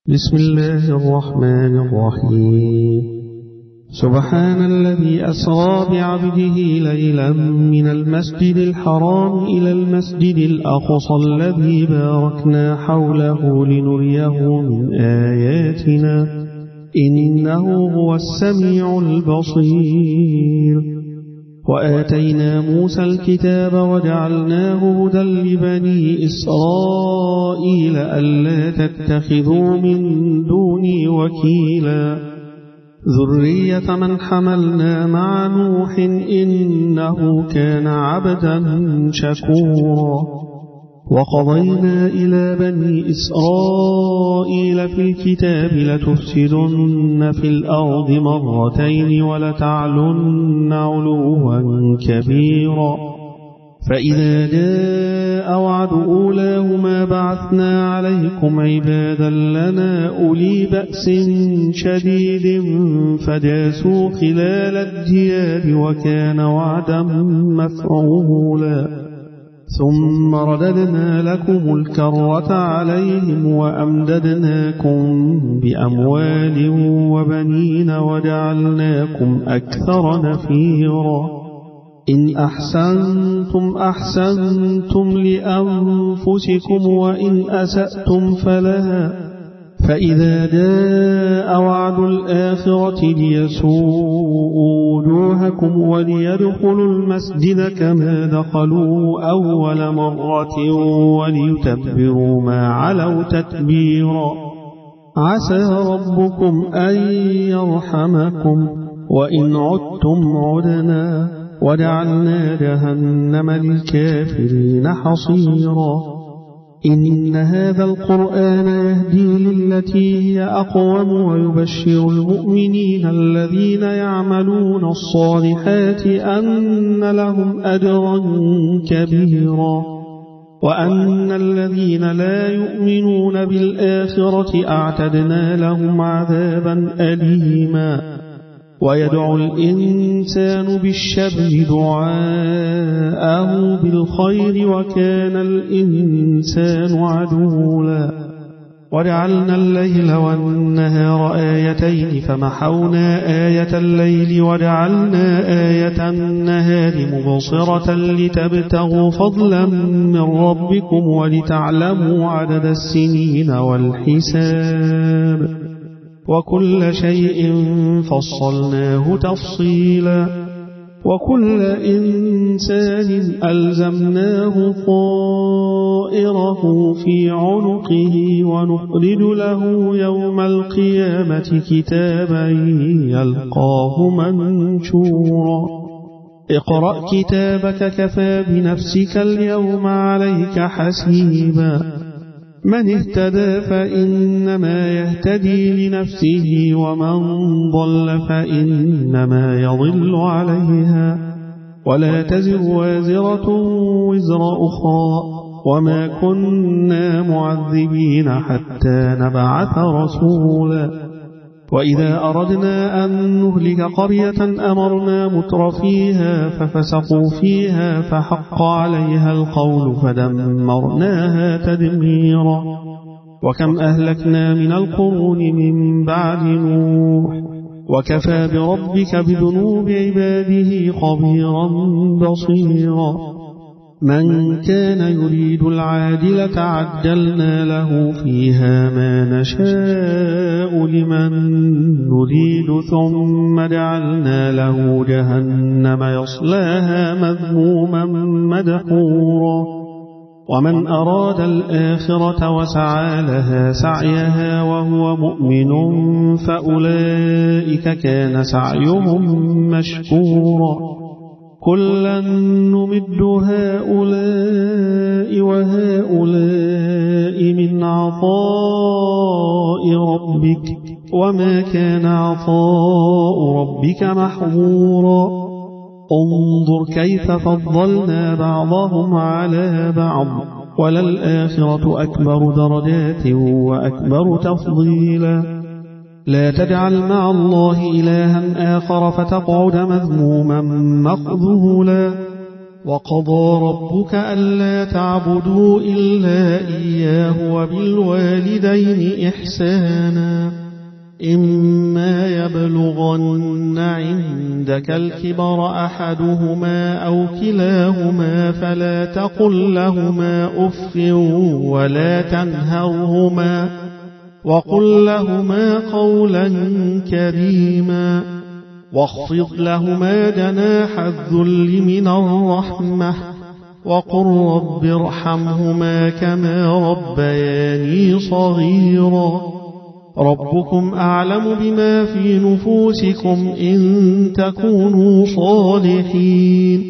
بسم الله الرحمن الرحيم. سبحان الذي أسرى بعبده ليلا من المسجد الحرام إلى المسجد الأقصى الذي باركنا حوله لنريه من آياتنا إنه هو السميع البصير. وآتينا موسى الكتاب وجعلناه هدى لبني إسرائيل ألا تتخذوا من دوني وكيلا ذرية من حملنا مع نوح إنه كان عبدا شكورا. وقضينا إلى بني إسرائيل في الكتاب لتفسدن في الأرض مرتين ولتعلن علوا كبيرا فإذا جاء وعد أولاهما بعثنا عليكم عبادا لنا أولي بأس شديد فجاسوا خلال الديار وكان وعدا مفعولا. ثم رددنا لكم الكرة عليهم وأمددناكم بأموال وبنين وجعلناكم أكثر نفيرا. إن أحسنتم أحسنتم لأنفسكم وإن أسأتم فلها فإذا جاء وعد الآخرة ليسوءوا وجوهكم وليدخلوا المسجد كما دخلوا أول مرة وليتبروا ما علوا تتبيرا. عسى ربكم أن يرحمكم وإن عدتم عدنا وجعلنا جهنم للكافرين حصيرا. إن هذا القرآن يهدي للتي هي أقوم ويبشر المؤمنين الذين يعملون الصالحات أن لهم أجرا كبيرا وأن الذين لا يؤمنون بالآخرة أعتدنا لهم عذابا أليما. ويدعو الإنسان بالشر دعاءه بالخير وكان الإنسان عجولا. وجعلنا الليل والنهار آيتين فمحونا آية الليل وجعلنا آية النهار مبصرة لتبتغوا فضلا من ربكم ولتعلموا عدد السنين والحساب وكل شيء فصلناه تفصيلا. وكل إنسان ألزمناه طائره في عنقه ونخرج له يوم القيامة كتابا يلقاه منشورا. اقرأ كتابك كفى بنفسك اليوم عليك حسيبا. من اهتدى فإنما يهتدي لنفسه ومن ضل فإنما يضل عليها ولا تزر وازرة وزر أخرى وما كنا معذبين حتى نبعث رسولا. وإذا أردنا أن نهلك قرية أمرنا مترفيها ففسقوا فيها فحق عليها القول فدمرناها تدميرا. وكم أهلكنا من القرون من بعد نوح وكفى بربك بذنوب عباده خبيرا بصيرا. من كان يريد العاجلة عجلنا له فيها ما نشاء لمن نريد ثم جعلنا له جهنم يصلاها مذموما مدحورا. ومن أراد الآخرة وسعى لها سعيها وهو مؤمن فأولئك كان سعيهم مشكورا. كلا نمد هؤلاء وهؤلاء من عطاء ربك وما كان عطاء ربك محظورا. انظر كيف فضلنا بعضهم على بعض وللآخرة أكبر درجات وأكبر تفضيلا. لا تجعل مع الله إلها آخر فتقعد مذموما مخذولا. وقضى ربك ألا تعبدوا إلا إياه وبالوالدين إحسانا إما يبلغن عندك الكبر أحدهما أو كلاهما فلا تقل لهما أف ولا تنهرهما وقل لهما قولا كريما واخفض لهما جناح الذل من الرحمة وقل رب ارحمهما كما ربياني صغيرا ربكم أعلم بما في نفوسكم إن تكونوا صالحين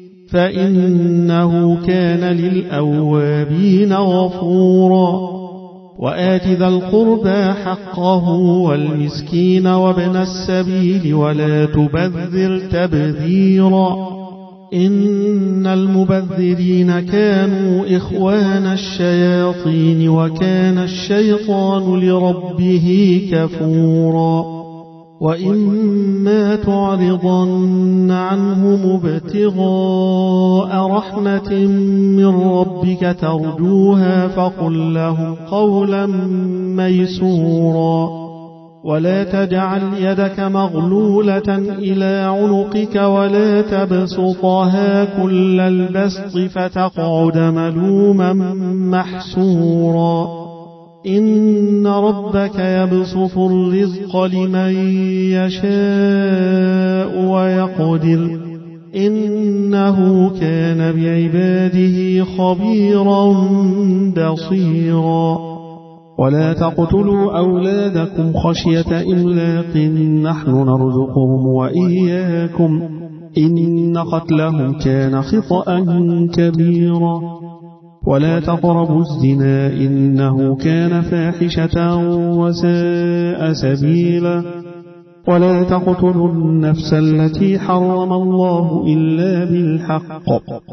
فإنه كان للأوابين غفورا وآت ذا القربى حقه والمسكين وابن السبيل ولا تبذر تبذيرا إن المبذرين كانوا إخوان الشياطين وكان الشيطان لربه كفورا وإما تعرضن عنهم ابتغاء رحمة من ربك ترجوها فقل لهم قولا ميسورا ولا تجعل يدك مغلولة إلى عنقك ولا تبسطها كل البسط فتقعد ملوما محسورا إن ربك يبسط الرزق لمن يشاء ويقدر إنه كان بعباده خبيرا بصيرا ولا تقتلوا أولادكم خشية إملاق نحن نرزقهم وإياكم إن قتلهم كان خطأ كبيرا ولا تقربوا الزنا إنه كان فاحشة وساء سبيلا ولا تقتلوا النفس التي حرم الله إلا بالحق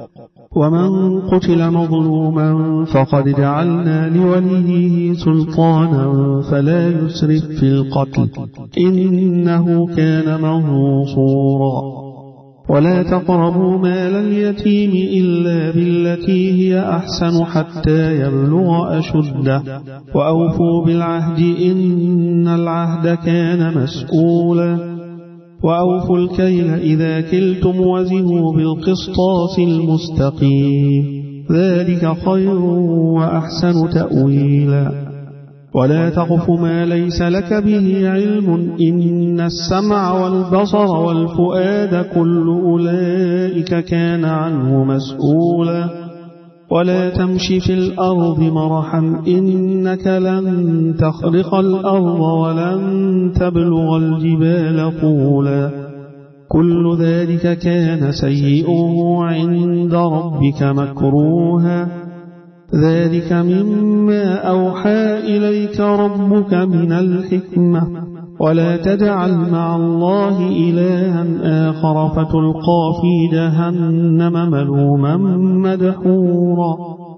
ومن قتل مظلوما فقد جعلنا لوليه سلطانا فلا يسرف في القتل إنه كان منصورا ولا تقربوا مال اليتيم إلا بالتي هي أحسن حتى يبلغ أشده وأوفوا بالعهد إن العهد كان مسؤولا وأوفوا الكيل إذا كلتم وزنوا بالقسطاس المستقيم ذلك خير وأحسن تأويلا ولا تقف ما ليس لك به علم إن السمع والبصر والفؤاد كل أولئك كان عنه مسؤولا ولا تمشي في الأرض مرحا إنك لن تخرق الأرض ولن تبلغ الجبال طولا كل ذلك كان سيئه عند ربك مكروها ذلك مما أوحى إليك ربك من الحكمة ولا تجعل مع الله إلها آخر فتلقى في جهنم ملوما مدحورا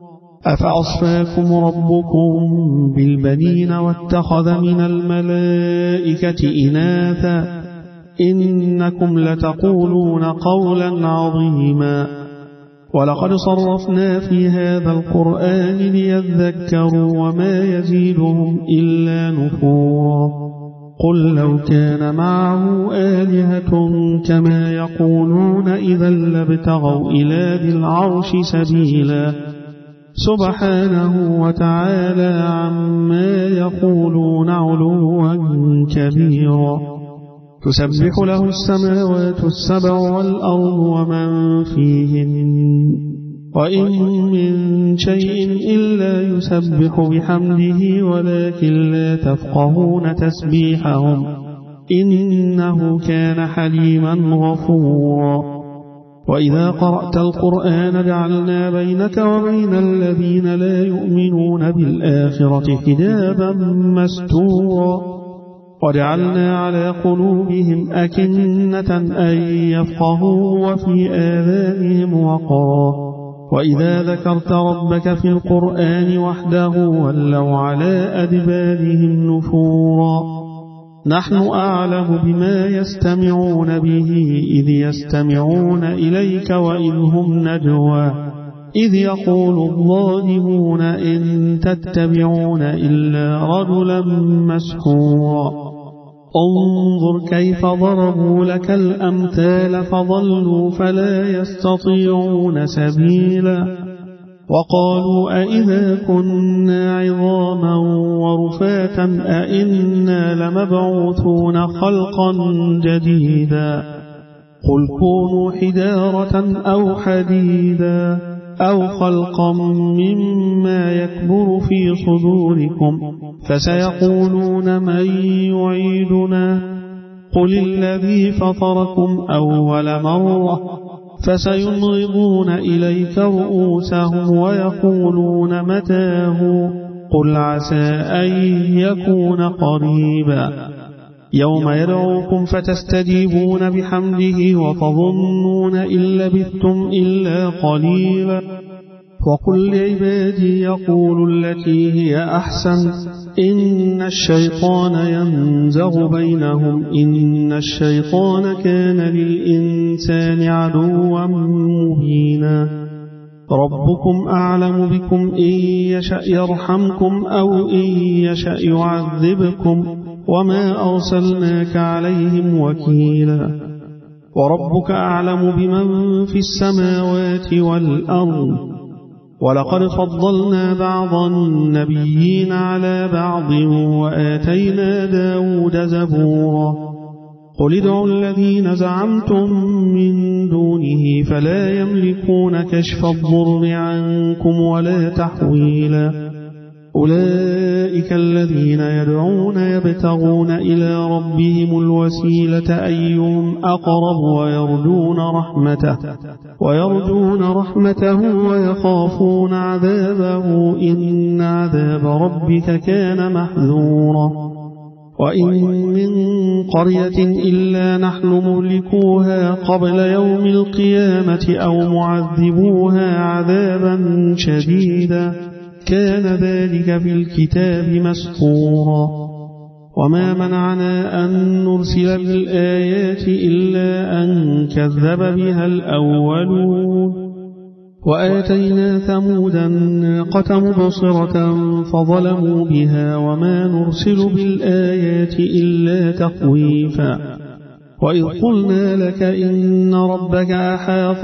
أفأصفاكم ربكم بالبنين واتخذ من الملائكة إناثا إنكم لتقولون قولا عظيما ولقد صرفنا في هذا القرآن ليذكروا وما يزيدهم إلا نفورا قل لو كان معه آلهة كما يقولون إذا لابتغوا إلى ذي العرش سبيلا سبحانه وتعالى عما يقولون علوا كبيرا تسبح له السماوات السبع والأرض ومن فيهن وإن من شيء إلا يسبح بحمده ولكن لا تفقهون تسبيحهم إنه كان حليما غفورا وإذا قرأت القرآن جعلنا بينك وبين الذين لا يؤمنون بالآخرة حجابا مستورا وجعلنا على قلوبهم أكنة أن يفقهوا وفي آذانهم وقرا وإذا ذكرت ربك في القرآن وحده ولوا على أدبارهم نفورا نحن أعلم بما يستمعون به إذ يستمعون إليك وإذ هم نجوى إذ يقول الظالمون إن تتبعون إلا رجلا مسحورا انظر كيف ضربوا لك الأمثال فضلوا فلا يستطيعون سبيلا وقالوا أئذا كنا عظاما ورفاتا أئنا لمبعوثون خلقا جديدا قل كونوا حجارة أو حديدا أو خلقا مما يكبر في صدوركم فسيقولون من يعيدنا قل الذي فطركم أول مرة فسينغضون إليك رؤوسهم ويقولون متاه قل عسى أن يكون قريبا يوم يدعوكم فتستجيبون بحمده وتظنون إن لبثتم إلا قليلا وقل لعبادي يقول التي هي أحسن إن الشيطان ينزغ بينهم إن الشيطان كان للإنسان عدوا مبينا ربكم أعلم بكم إن يشأ يرحمكم أو إن يشأ يعذبكم وما أرسلناك عليهم وكيلا وربك أعلم بمن في السماوات والأرض ولقد فضلنا بعض النبيين على بعض وآتينا داود زبورا قل ادعوا الذين زعمتم من دونه فلا يملكون كشف الضر عنكم ولا تحويلا أولئك الذين يدعون يبتغون إلى ربهم الوسيلة أيهم أقرب ويرجون رحمته ويخافون عذابه إن عذاب ربك كان محذورا وإن من قرية إلا نحن مهلكوها قبل يوم القيامة أو معذبوها عذابا شديدا كان ذلك في الكتاب مسطورا وما منعنا أن نرسل بالآيات إلا أن كذب بها الأولون وآتينا ثمود الناقة مبصرة فظلموا بها وما نرسل بالآيات إلا تخويفا وإذ قلنا لك إن ربك أحاط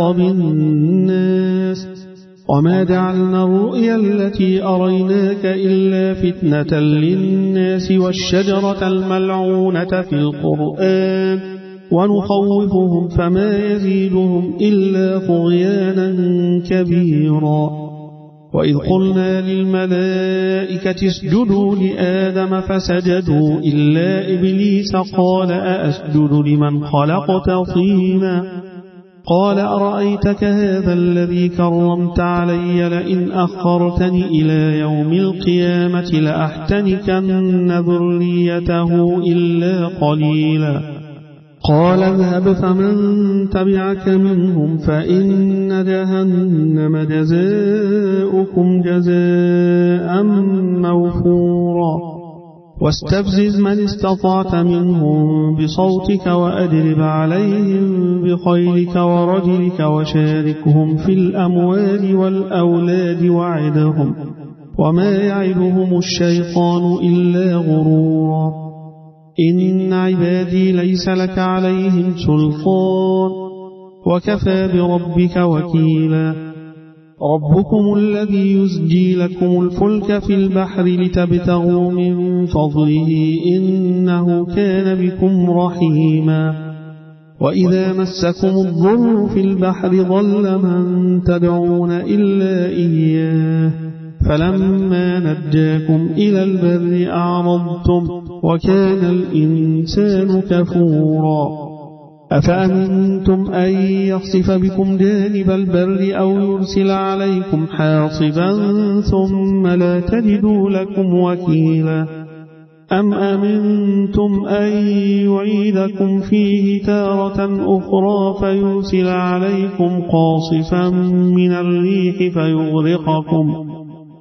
بالناس وما جعلنا الرؤيا التي أريناك إلا فتنة للناس والشجرة الملعونة في القرآن ونخوفهم فما يزيدهم إلا طغيانا كبيرا وإذ قلنا للملائكة اسجدوا لآدم فسجدوا إلا إبليس قال أأسجد لمن خلقت طينا قال أرأيتك هذا الذي كرمت علي لئن أخرتني إلى يوم القيامة لأحتنكن ذريته إلا قليلا قال اذهب فمن تبعك منهم فإن جهنم جزاؤكم جزاء موفورا واستفزز من استطعت منهم بصوتك وأجلب عليهم بخيلك ورجلك وشاركهم في الأموال والأولاد وعدهم وما يعدهم الشيطان إلا غرورا إن عبادي ليس لك عليهم سلطان وكفى بربك وكيلا ربكم الذي يزجي لكم الفلك في البحر لتبتغوا من فضله إنه كان بكم رحيما وإذا مسكم الضر في البحر ضل من تدعون إلا إياه فلما نجاكم إلى البر أعرضتم وكان الإنسان كفورا أفأمنتم أن يخسف بكم جانب البر أو يرسل عليكم حاصبا ثم لا تجدوا لكم وكيلا أم أمنتم أن يعيدكم فيه تارة أخرى فيرسل عليكم قاصفا من الريح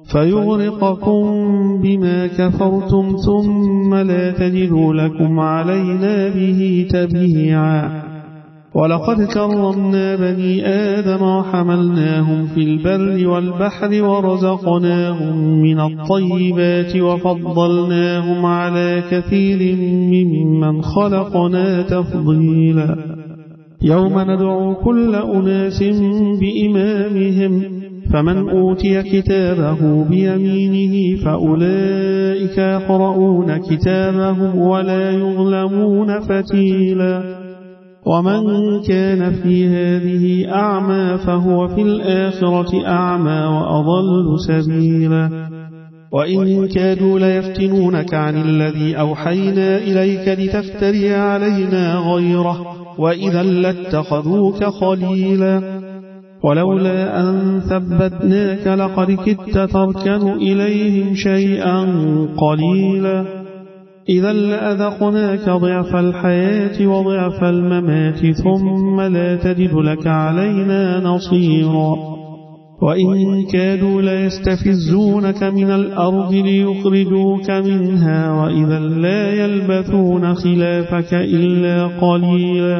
فيغرقكم بما كفرتم ثم لا تجدوا لكم علينا به تبيعا. ولقد كرمنا بني آدم وحملناهم في البر والبحر ورزقناهم من الطيبات وفضلناهم على كثير ممن خلقنا تفضيلا. يوم ندعو كل أناس بإمامهم فمن أوتي كتابه بيمينه فأولئك يقرؤون كتابهم ولا يظلمون فتيلا. ومن كان في هذه أعمى فهو في الآخرة أعمى وأضل سبيلا. وإن كادوا ليفتنونك عن الذي أوحينا إليك لتفتري علينا غيره وإذا لاتخذوك خليلا. ولولا أن ثبتناك لقد كدت تركن إليهم شيئا قليلا. إذا لأذقناك ضعف الحياة وضعف الممات ثم لا تجد لك علينا نصيرا. وإن كادوا ليستفزونك من الأرض ليخرجوك منها وإذا لا يلبثون خلافك إلا قليلا.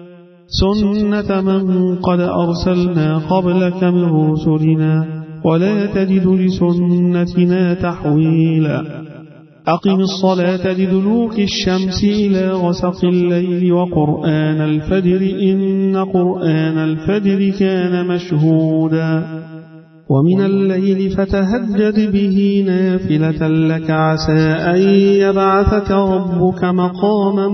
سنة من قد أرسلنا قبلك من رسلنا ولا تجد لسنتنا تحويلا. أقم الصلاة لدلوك الشمس إلى غسق الليل وقرآن الفجر إن قرآن الفجر كان مشهودا. ومن الليل فتهجد به نافلة لك عسى أن يبعثك ربك مقاما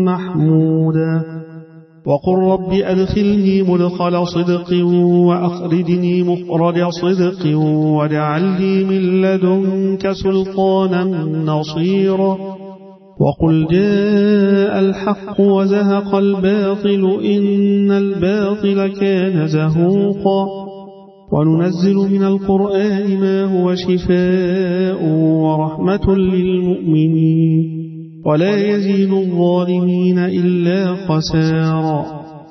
محمودا. وقل رب أدخلني مدخل صدق وأخرجني مخرج صدق واجعل لي من لدنك سلطانا نصيرا. وقل جاء الحق وزهق الباطل إن الباطل كان زهوقا. وننزل من القرآن ما هو شفاء ورحمة للمؤمنين ولا يزيد الظالمين إلا خسارا.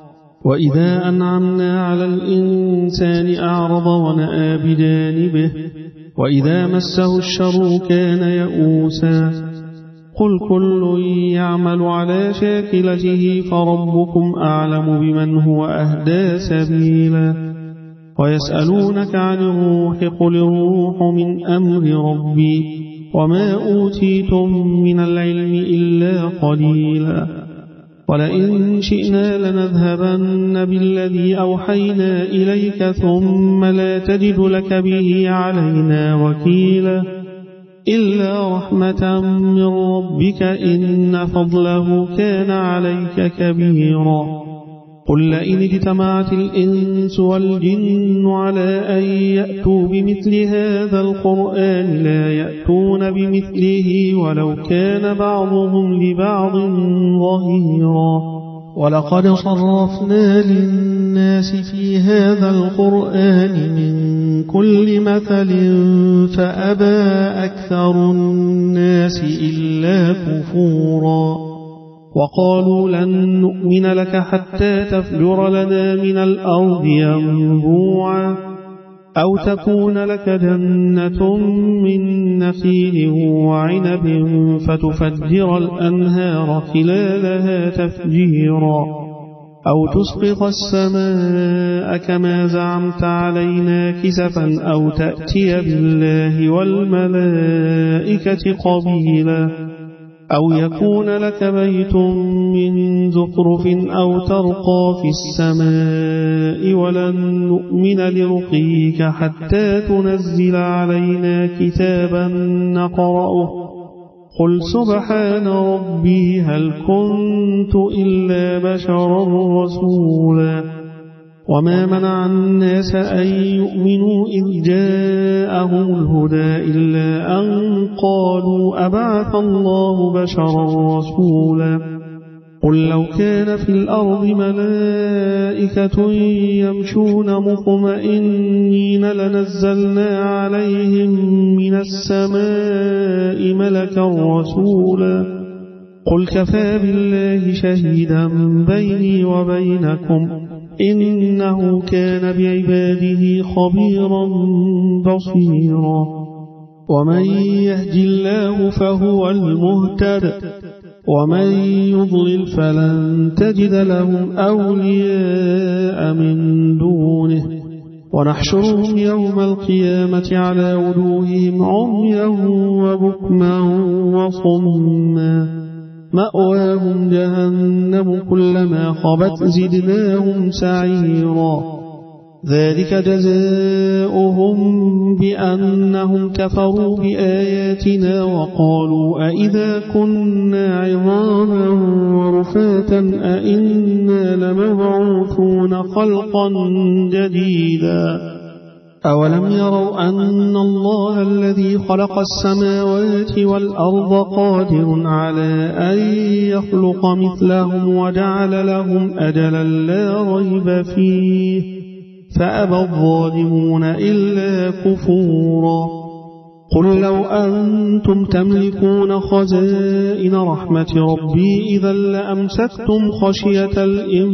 وإذا أنعمنا على الإنسان أعرض ونأى بجانبه وإذا مسه الشر كان يئوسا. قل كل يعمل على شاكلته فربكم أعلم بمن هو أهدى سبيلا. ويسألونك عن الروح قل الروح من أمر ربي وما أوتيتم من العلم إلا قليلا. ولئن شئنا لنذهبن بالذي أوحينا إليك ثم لا تجد لك به علينا وكيلا. إلا رحمة من ربك إن فضله كان عليك كبيرا. قل لئن اجتمعت الإنس والجن على أن يأتوا بمثل هذا القرآن لا يأتون بمثله ولو كان بعضهم لبعض ظهيرا. ولقد صرفنا للناس في هذا القرآن من كل مثل فأبى أكثر الناس إلا كفورا. وقالوا لن نؤمن لك حتى تفجر لنا من الأرض ينبوعا أو تكون لك جنة من نخيل وعنب فتفجر الأنهار خلالها تفجيرا أو تسقط السماء كما زعمت علينا كسفا أو تأتي بالله والملائكة قبيلا أو يكون لك بيت من زخرف أو ترقى في السماء ولن نؤمن لرقيك حتى تنزل علينا كتابا نقرأه قل سبحان ربي هل كنت إلا بشرا رسولا. وما منع الناس أن يؤمنوا إذ جاءهم الهدى إلا أن قالوا أبعث الله بشرا رسولا. قل لو كان في الأرض ملائكة يمشون مطمئنين لنزلنا عليهم من السماء ملكا رسولا. قل كفى بالله شهيدا بيني وبينكم إنه كان بعباده خبيرا بصيرا. ومن يهد الله فهو المهتد ومن يضلل فلن تجد لهم أولياء من دونه ونحشرهم يوم القيامة على وجوههم عميا وبكما وصما مأواهم جهنم كلما خبت زدناهم سعيرا ذلك جزاؤهم بأنهم كفروا بآياتنا وقالوا أئذا كنا عظاما ورفاتا أئنا لمبعوثون خلقا جديدا أولم يروا أن الله الذي خلق السماوات والأرض قادر على أن يخلق مثلهم وجعل لهم أجلا لا ريب فيه فأبى الظالمون إلا كفورا قل لو أنتم تملكون خزائن رحمة ربي إذا لأمسكتم خشية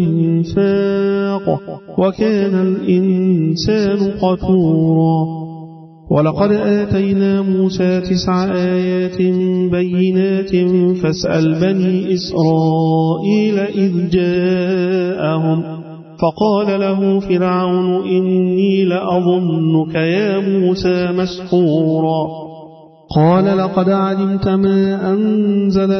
الإنفاق وكان الإنسان قتورا ولقد آتينا موسى 9 آيات بينات فاسأل بني إسرائيل إذ جاءهم فقال له فرعون إني لأظنك يا موسى مسحورا قال لقد علمت ما أنزل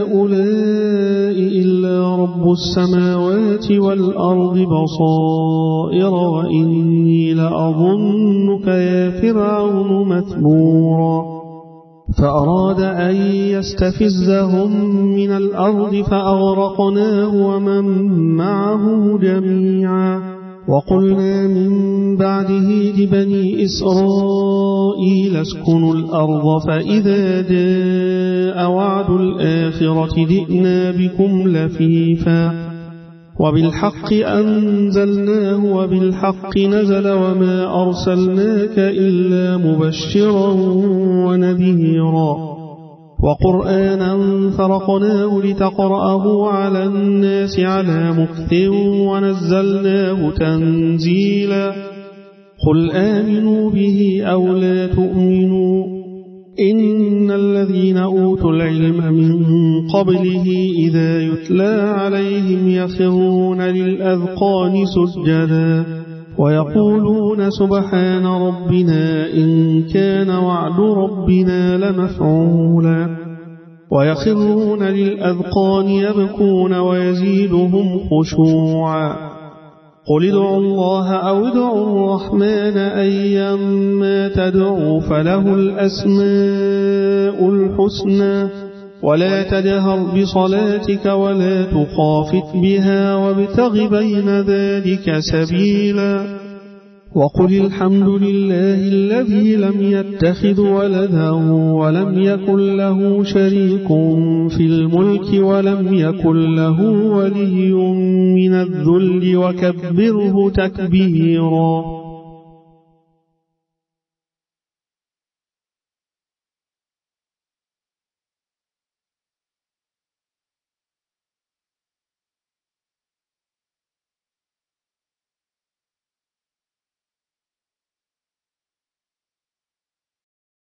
هؤلاء إلا رب السماوات والأرض بصائر وإني لأظنك يا فرعون مثبورا فأراد أن يستفزهم من الأرض فأغرقناه ومن معه جميعا وقلنا من بعده لبني إسرائيل اسكنوا الأرض فإذا جاء وعد الآخرة جئنا بكم لفيفا وبالحق أنزلناه وبالحق نزل وما أرسلناك إلا مبشرا ونذيرا وقرآنا فرقناه لتقرأه على الناس على مكث ونزلناه تنزيلا قل آمنوا به أو لا تؤمنوا إن الذين أوتوا العلم من قبله إذا يتلى عليهم يخرون للأذقان سجدا ويقولون سبحان ربنا إن كان وعد ربنا لمفعولا ويخرون للأذقان يبكون ويزيدهم خشوعا قل ادعوا الله أو ادعوا الرحمن أيما تدعوا فله الأسماء الحسنى ولا تجهر بصلاتك ولا تخافت بها وابتغ بين ذلك سبيلا وقل الحمد لله الذي لم يتخذ ولدا ولم يكن له شريك في الملك ولم يكن له ولي من الذل وكبره تكبيرا